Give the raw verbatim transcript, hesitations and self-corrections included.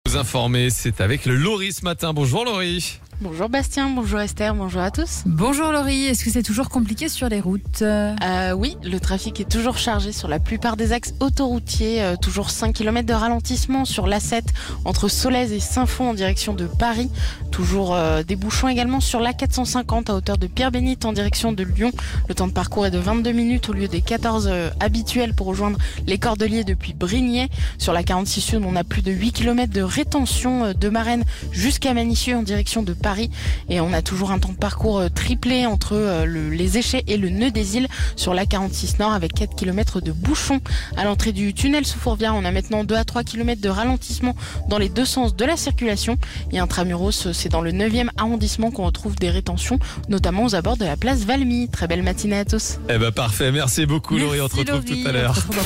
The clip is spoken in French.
Vous informer, c'est avec le Laurie ce matin. Bonjour Laurie. Bonjour Bastien, bonjour Esther, bonjour à tous. Bonjour Laurie, est-ce que c'est toujours compliqué sur les routes ? euh, Oui, le trafic est toujours chargé sur la plupart des axes autoroutiers. Euh, toujours cinq kilomètres de ralentissement sur l'A sept entre Solèze et Saint-Fond en direction de Paris. Toujours euh, des bouchons également sur l'A quatre cent cinquante à hauteur de Pierre-Bénite en direction de Lyon. Le temps de parcours est de vingt-deux minutes au lieu des quatorze euh, habituels pour rejoindre les Cordeliers depuis Brignais. Sur la quarante-six Sud, on a plus de huit kilomètres de rétention euh, de Marennes jusqu'à Manicieux en direction de Paris. Paris et on a toujours un temps de parcours triplé entre le, les Échets et le Nœud des Îles sur l'A quarante-six Nord avec quatre kilomètres de bouchons. À l'entrée du tunnel sous Fourvière, on a maintenant deux à trois kilomètres de ralentissement dans les deux sens de la circulation. Et intramuros, c'est dans le neuvième arrondissement qu'on retrouve des rétentions, notamment aux abords de la place Valmy. Très belle matinée à tous. Eh ben parfait, merci beaucoup Merci Laurie, on te retrouve Laurie. tout à l'heure.